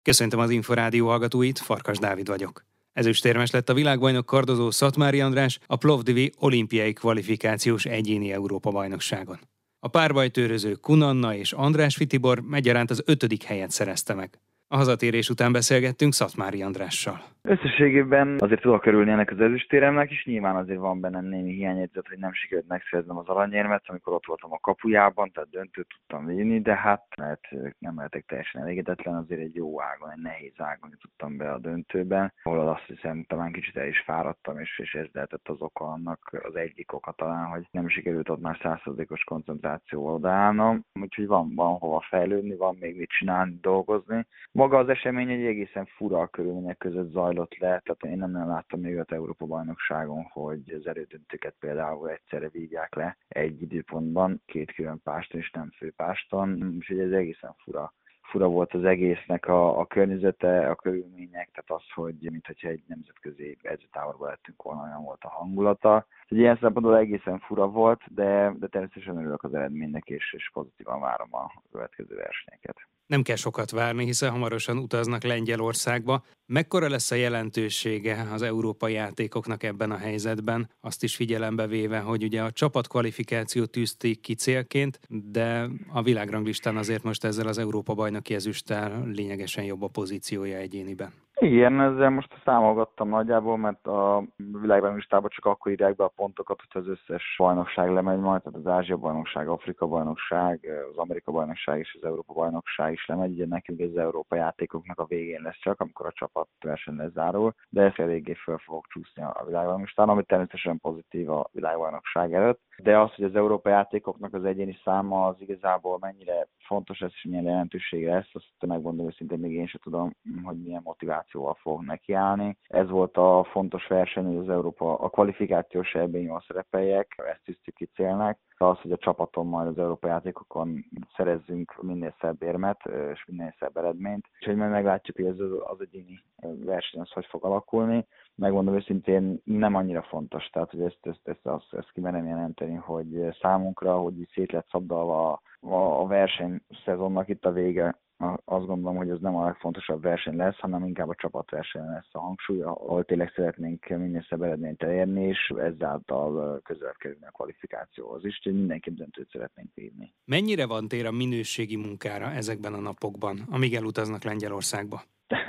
Köszöntöm az Inforádió hallgatóit, Farkas Dávid vagyok. Ezüstérmes lett a világbajnok kardozó Szatmári András a Plovdivi olimpiai kvalifikációs egyéni Európa-bajnokságon. A párbajtőröző Kun Anna és András Fitibor egyaránt az 5. helyet szerezte meg. A hazatérés után beszélgettünk Szatmári Andrással. Összességében azért tudok örülni ennek az ezüstéremnek, és nyilván azért van bennem némi hiányérzet, hogy nem sikerült megszereznem az aranyérmet, amikor ott voltam a kapujában, tehát döntőt tudtam vinni, de hát nem lehetek teljesen elégedetlen, azért egy jó ágon, egy nehéz ágon jutottam be a döntőben, ahol azt hiszem talán kicsit el is fáradtam, és ez lehetett az oka annak, az egyik oka talán, hogy nem sikerült ott már 100%-os koncentrációval odaállnom, úgyhogy van hova fejlődni, van még mit csinálni, dolgozni. Maga az esemény egy egészen fura körülmények között zajlott le, tehát én nem láttam még az Európa-bajnokságon, hogy az elődöntőket például egyszerre vívják le egy időpontban, 2 külön páston és nem főpáston, úgyhogy ez egészen fura volt az egésznek a környezete, a körülmények, tehát az, hogy mintha egy nemzetközi edzőtáborban lettünk volna, olyan volt a hangulata. Ilyen szempontból egészen fura volt, de természetesen örülök az eredménynek, és pozitívan várom a következő versenyeket. Nem kell sokat várni, hiszen hamarosan utaznak Lengyelországba. Mekkora lesz a jelentősége az európai játékoknak ebben a helyzetben? Azt is figyelembe véve, hogy ugye a csapatkvalifikációt tűzték ki célként, de a világranglistán azért most ezzel az Európa-bajnoki ezüsttel lényegesen jobb a pozíciója egyéniben. Igen, ezzel most számolgattam nagyjából, mert a világranglistában csak akkor írják be a pontokat, hogyha az összes bajnokság lemegy majd, tehát az Ázsia-bajnokság, Afrika-bajnokság, az Amerika-bajnokság és az Európa-bajnokság is lemegy. Ugye nekünk az Európa játékoknak a végén lesz csak, amikor a csapatverseny lezárul, de ezt eléggé föl fogok csúszni a világbajnokságán, ami természetesen pozitív a világbajnokság előtt. De az, hogy az Európa játékoknak az egyéni száma az igazából mennyire fontos lesz és milyen jelentősége lesz, azt megmondom őszintén, még én sem tudom, hogy milyen motivációval fog nekiállni. Ez volt a fontos verseny, hogy az Európa a kvalifikációs ebben jól szerepeljek, ezt tűztük ki célnak. Az, hogy a csapaton majd az Európa játékokon szerezzünk minél szebb érmet és minél szebb eredményt. És hogy majd meglátjuk, hogy ez az egyéni verseny az hogy fog alakulni. Megmondom őszintén, nem annyira fontos, tehát hogy ezt kimerem jelenteni, hogy számunkra, hogy így szét lett szabdalva a versenyszezonnak itt a vége, azt gondolom, hogy ez nem a legfontosabb verseny lesz, hanem inkább a csapatverseny lesz a hangsúly, ahol tényleg szeretnénk minél szebb eredményt elérni, és ezáltal közelebb kerülni a kvalifikációhoz is, hogy mindenképp döntőt szeretnénk vívni. Mennyire van tér a minőségi munkára ezekben a napokban, amíg elutaznak Lengyelországba?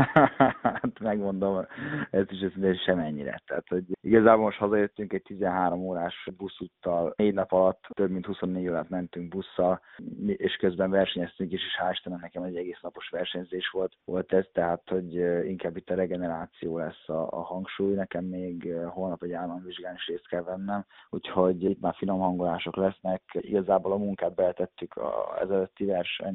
Hát megmondom, ez is semennyire. Tehát, hogy igazából most hazajöttünk egy 13 órás buszúttal, 4 nap alatt több mint 24 órát mentünk busszal, és közben versenyeztünk is, és hál' Istennek nekem egy egész napos versenyzés volt ez, tehát, hogy inkább itt a regeneráció lesz a hangsúly, nekem még holnap egy államvizsgán is részt kell vennem, úgyhogy itt már finom hangolások lesznek. Igazából a munkát beletettük az előtti verseny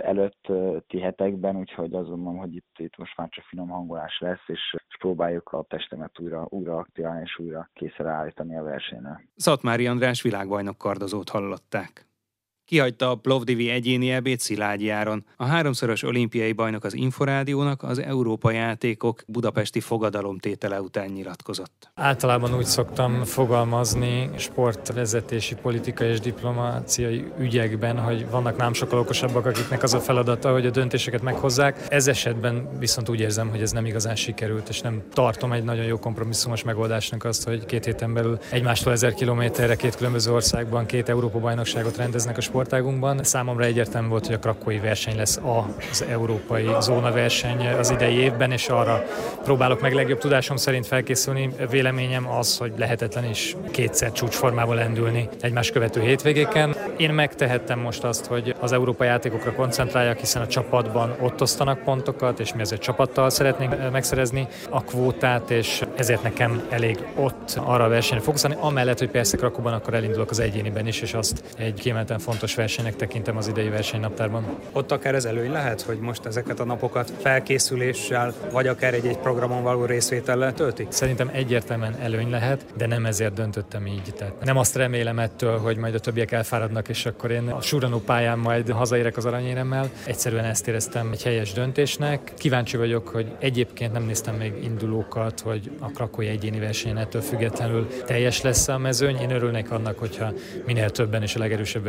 előtti hetekben, úgyhogy azt gondolom, hogy itt most már csak finom hangolás lesz, és próbáljuk a testemet újra aktiválni és újra készen állítani a versenyen. Szatmári András világbajnok kardozót hallották. Kihagyta a Plovdivi egyéni EB-t Szilágyi Áron. A 3-szoros olimpiai bajnok az Inforádiónak az Európa játékok budapesti fogadalomtétele után nyilatkozott. Általában úgy szoktam fogalmazni sportvezetési, politikai és diplomáciai ügyekben, hogy vannak nám sokkal okosabbak, akiknek az a feladata, hogy a döntéseket meghozzák. Ez esetben viszont úgy érzem, hogy ez nem igazán sikerült, és nem tartom egy nagyon jó kompromisszumos megoldásnak azt, hogy 2 héten belül egymástól 1000 kilométerre 2 különböző országban 2 Európa-bajnokságot rendeznek a sportágunkban. Számomra egyértelmű volt, hogy a krakói verseny lesz az európai zónaverseny az idei évben, és arra próbálok meg legjobb tudásom szerint felkészülni. Véleményem az, hogy lehetetlen is 2-szer csúcsformában lendülni egymás követő hétvégéken. Én megtehettem most azt, hogy az európai játékokra koncentráljak, hiszen a csapatban ott osztanak pontokat, és mi azért csapattal szeretnénk megszerezni a kvótát, és ezért nekem elég ott arra a versenyre fókuszálni, amellett, hogy persze Krakóban akkor elindulok az egyéniben is, és azt egy kiemelten fontos versenynek tekintem az idei versenynaptárban. Ott akár ez előny lehet, hogy most ezeket a napokat felkészüléssel, vagy akár egy programon való részvétellel töltik? Szerintem egyértelműen előny lehet, de nem ezért döntöttem így. Tehát nem azt remélem ettől, hogy majd a többiek elfáradnak, és akkor én a surranó pályán majd hazaérek az aranyéremmel. Egyszerűen ezt éreztem egy helyes döntésnek. Kíváncsi vagyok, hogy egyébként nem néztem még indulókat, hogy a krakói egyéni versenyen ettől függetlenül teljes lesz a mezőny. Én örülnék annak, hogyha minél többen és a legerősebb versenyzők is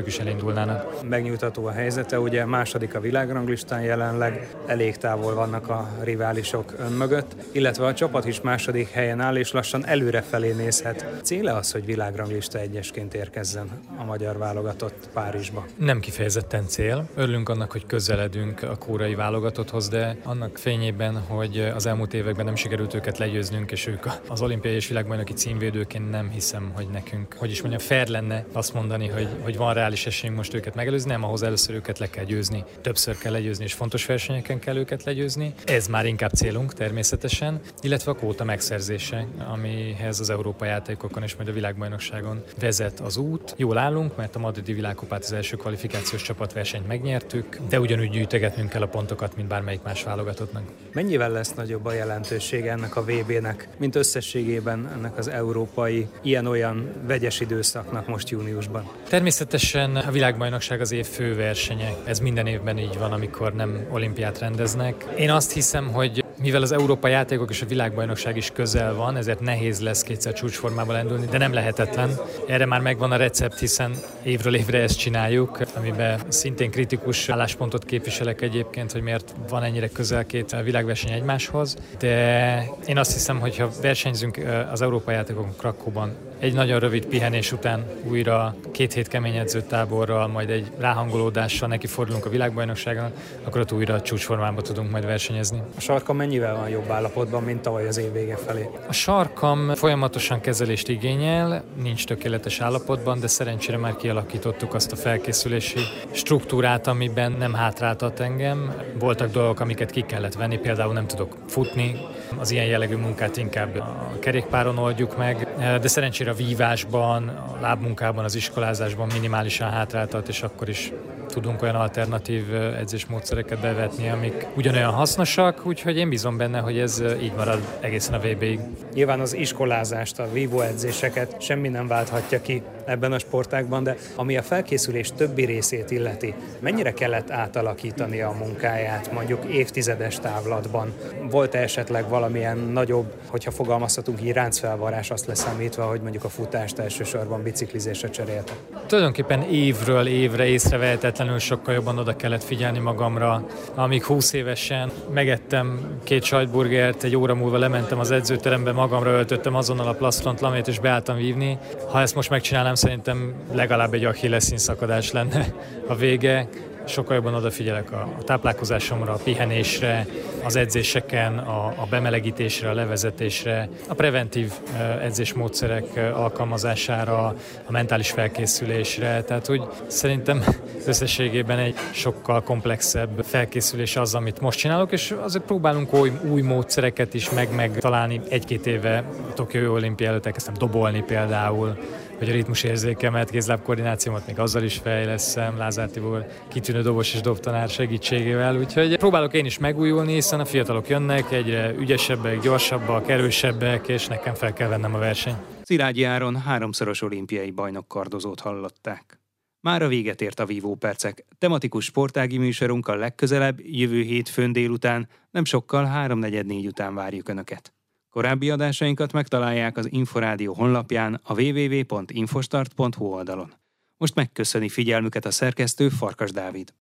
is elindulnának. Megnyugtató a helyzete, ugye második a világranglistán jelenleg, elég távol vannak a riválisok ön mögött, illetve a csapat is második helyen áll, és lassan előrefelé nézhet. Céle az, hogy világranglista egyesként érkezzen a magyar válogatott Párizsba? Nem kifejezetten cél. Örülünk annak, hogy közeledünk a koreai válogatotthoz, de annak fényében, hogy az elmúlt években nem sikerült őket legyőznünk, és ők az olimpiai és világbajnoki címvédőként nem hiszem, hogy nekünk, fair lenne azt mondani, hogy van reális esélyünk most őket megelőzni, nem, ahhoz először őket le kell győzni. Többször kell legyőzni, és fontos versenyeken kell őket legyőzni. Ez már inkább célunk természetesen, illetve a kvóta megszerzése, amihez az Európa játékokon és majd a világbajnokságon vezet az út. Jól állunk, mert a madridi világkupát, az első kvalifikációs csapatversenyt megnyertük, de ugyanúgy gyűjtögetnünk kell a pontokat, mint bármelyik más válogatottnak. Mennyivel lesz nagyobb a jelentősége ennek a VB-nek, mint összességében ennek az európai ilyen-olyan vegyes időszaknak most júniusban? Természetesen a világbajnokság az év fő versenye. Ez minden évben így van, amikor nem olimpiát rendeznek. Én azt hiszem, hogy mivel az Európa játékok és a világbajnokság is közel van, ezért nehéz lesz kétszer csúcsformába lendülni, de nem lehetetlen. Erre már megvan a recept, hiszen évről évre ezt csináljuk, amiben szintén kritikus álláspontot képviselek egyébként, hogy miért van ennyire közel két világverseny egymáshoz. De én azt hiszem, hogy ha versenyzünk az Európa játékokon Krakóban, egy nagyon rövid pihenés után újra 2 hét kemény edzőtáborral, majd egy ráhangolódással nekifordulunk a világbajnokságon, akkor ott újra csúcsformában tudunk majd versenyezni. A sarkam mennyivel van jobb állapotban, mint tavaly az év vége felé? A sarkam folyamatosan kezelést igényel, nincs tökéletes állapotban, de szerencsére már kialakítottuk azt a felkészülési struktúrát, amiben nem hátráltat engem. Voltak dolgok, amiket ki kellett venni, például nem tudok futni, az ilyen jellegű munkát inkább a kerékpáron oldjuk meg, de szerencsére a vívásban, a lábmunkában, az iskolázásban minimálisan hátráltat, és akkor is tudunk olyan alternatív edzésmódszereket bevetni, amik ugyanolyan hasznosak, úgyhogy én bízom benne, hogy ez így marad egészen a VB-ig. Nyilván az iskolázást, a vívóedzéseket semmi nem válthatja ki ebben a sportágban, de ami a felkészülés többi részét illeti, mennyire kellett átalakítani a munkáját, mondjuk évtizedes távlatban? Volt esetleg valamilyen nagyobb, hogyha fogalmazhatunk így, ráncfelvarrás azt leszámítva, hogy mondjuk a futást elsősorban biciklizésre cserélte? Tulajdonképpen évről évre észrevehetetlenül sokkal jobban oda kellett figyelni magamra. Amíg 20 évesen megettem 2 sajtburgert, egy óra múlva lementem az edzőterembe, magamra öltöttem azonnal a plastron lamét és beálltam vívni. Ha ezt most megcsinálnám, szerintem legalább egy achilleszín szakadás lenne a vége. Sokkal jobban odafigyelek a táplálkozásomra, a pihenésre, az edzéseken, a bemelegítésre, a levezetésre, a preventív edzésmódszerek alkalmazására, a mentális felkészülésre. Tehát úgy szerintem összességében egy sokkal komplexebb felkészülés az, amit most csinálok, és azért próbálunk új módszereket is megtalálni. 1-2 éve Tokiói olimpia előtt elkezdtem dobolni például, hogy a ritmusérzékemet, kézlábkoordinációmat még azzal is fejleszem, Lázár Tibor kitűnő dobos és dobtanár segítségével, úgyhogy próbálok én is megújulni, hiszen a fiatalok jönnek, egyre ügyesebbek, gyorsabbak, erősebbek, és nekem fel kell vennem a versenyt. Szilágyi Áron 3-szoros olimpiai bajnok kardozót hallották. Mára véget ért a Vívó Percek. Tematikus sportági műsorunkkal legközelebb, jövő hétfőn délután, nem sokkal 3-4 után várjuk Önöket. Korábbi adásainkat megtalálják az Inforádió honlapján, a www.infostart.hu oldalon. Most megköszöni figyelmüket a szerkesztő, Farkas Dávid.